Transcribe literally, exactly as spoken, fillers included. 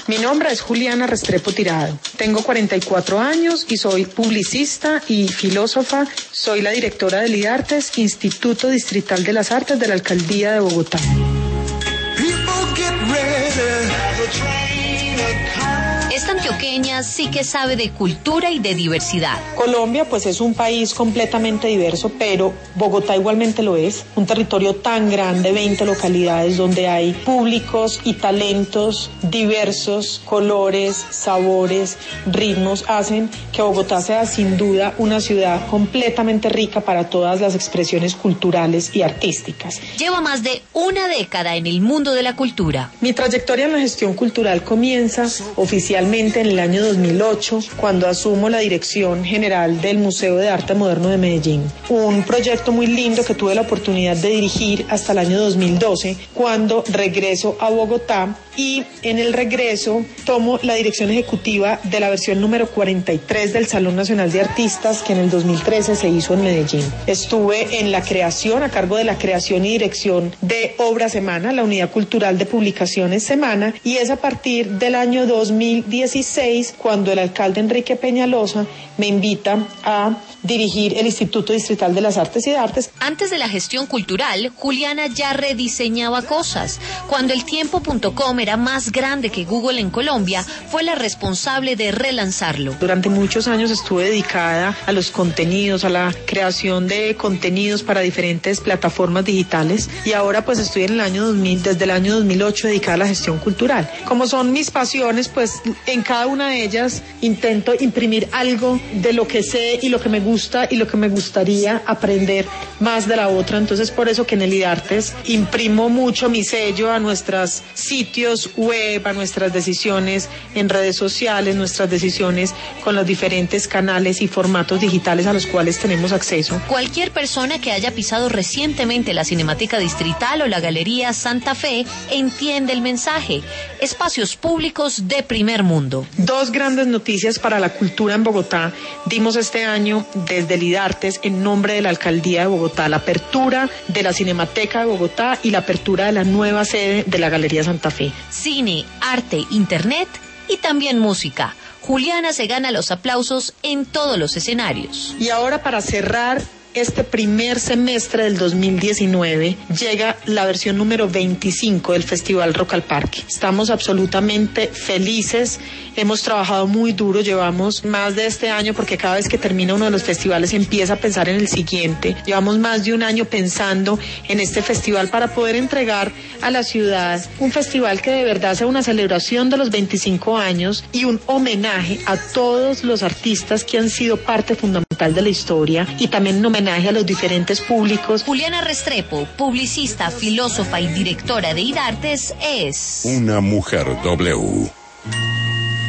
Mi nombre es Juliana Restrepo Tirado. Tengo cuarenta y cuatro años y soy publicista y filósofa. Soy la directora del IDARTES, Instituto Distrital de las Artes de la Alcaldía de Bogotá. Esta antioqueña sí que sabe de cultura y de diversidad. Colombia pues es un país completamente diverso, pero Bogotá igualmente lo es. Un territorio tan grande, veinte localidades donde hay públicos y talentos diversos, colores, sabores, ritmos, hacen que Bogotá sea sin duda una ciudad completamente rica para todas las expresiones culturales y artísticas. Lleva más de una década en el mundo de la cultura. Mi trayectoria en la gestión cultural comienza oficialmente en el año dos mil ocho, cuando asumo la dirección general del Museo de Arte Moderno de Medellín. Un proyecto muy lindo que tuve la oportunidad de dirigir hasta el año dos mil doce, cuando regreso a Bogotá y en el regreso tomo la dirección ejecutiva de la versión número cuarenta y tres del Salón Nacional de Artistas, que en el dos mil trece se hizo en Medellín. Estuve en la creación, a cargo de la creación y dirección de Obra Semana, la unidad cultural de publicaciones Semana, y es a partir del año dos mil dieciséis cuando el alcalde Enrique Peñalosa me invita a dirigir el Instituto Distrital de las Artes y IDARTES. Antes de la gestión cultural, Juliana ya rediseñaba cosas. Cuando el tiempo punto com era más grande que Google en Colombia, fue la responsable de relanzarlo. Durante muchos años estuve dedicada a los contenidos, a la creación de contenidos para diferentes plataformas digitales, y ahora pues estoy en el año dos mil, desde el año dos mil ocho dedicada a la gestión cultural. Como son mis pasiones, pues en cada una de ellas intento imprimir algo de lo que sé y lo que me gusta y lo que me gustaría aprender más de la otra. Entonces por eso que en el IDARTES imprimo mucho mi sello a nuestros sitios web, a nuestras decisiones en redes sociales, nuestras decisiones con los diferentes canales y formatos digitales a los cuales tenemos acceso. Cualquier persona que haya pisado recientemente la Cinemateca Distrital o la Galería Santa Fe entiende el mensaje. Espacios públicos de primer mundo. Dos grandes noticias para la cultura en Bogotá dimos este año desde el IDARTES en nombre de la Alcaldía de Bogotá: la apertura de la Cinemateca de Bogotá y la apertura de la nueva sede de la Galería Santa Fe. Cine, arte, internet y también música. Juliana se gana los aplausos en todos los escenarios. Y ahora, para cerrar este primer semestre del dos mil diecinueve, llega la versión número veinticinco del Festival Rock al Parque. Estamos absolutamente felices, hemos trabajado muy duro, llevamos más de este año, porque cada vez que termina uno de los festivales empieza a pensar en el siguiente. Llevamos más de un año pensando en este festival para poder entregar a la ciudad un festival que de verdad sea una celebración de los veinticinco años y un homenaje a todos los artistas que han sido parte fundamental de la historia, y también un homenaje a los diferentes públicos. Juliana Restrepo, publicista, filósofa y directora de IDARTES, es una mujer W.